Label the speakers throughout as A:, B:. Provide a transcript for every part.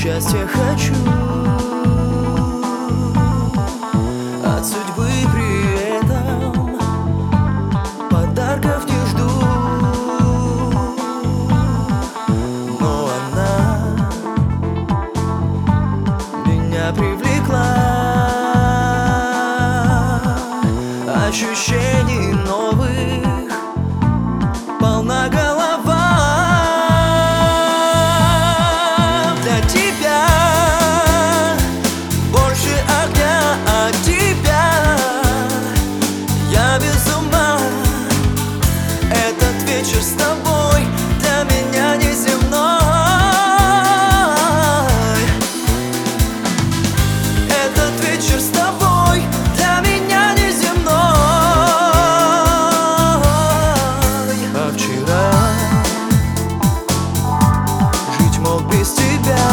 A: счастья хочу, от судьбы при этом подарков не жду. Но она меня привлекла, ощущений новых полна голова. Для тебя больше огня, от тебя я без ума. Этот вечер с тобой для меня неземной. Этот вечер с тобой для меня неземной. А вчера жить мог без тебя,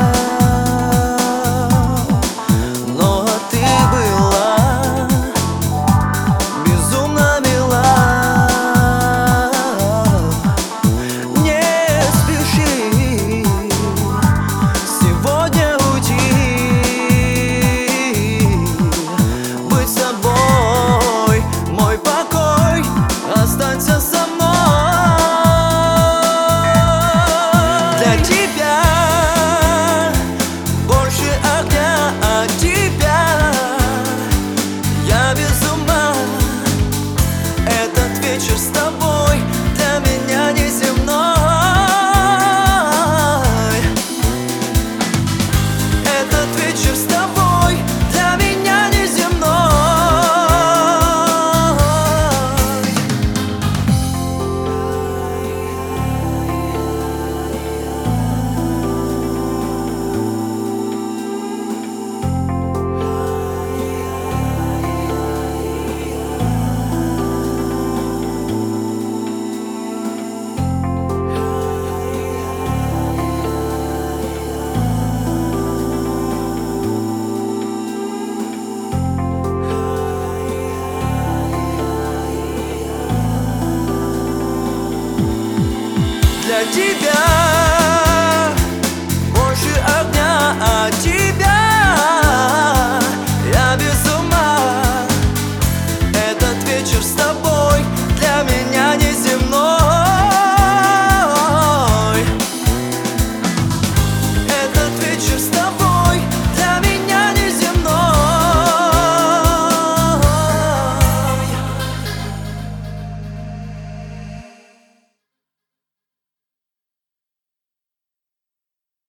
A: но ты была безумно мила. Не спеши сегодня уйти, быть с тобой мой покой, останься со мной. Для тебя больше огня, от тебя я без ума. Этот вечер с тобой для меня неземной. Этот вечер с тобой для меня неземной. Для тебя больше огня, от тебя я без ума. Этот вечер с тобой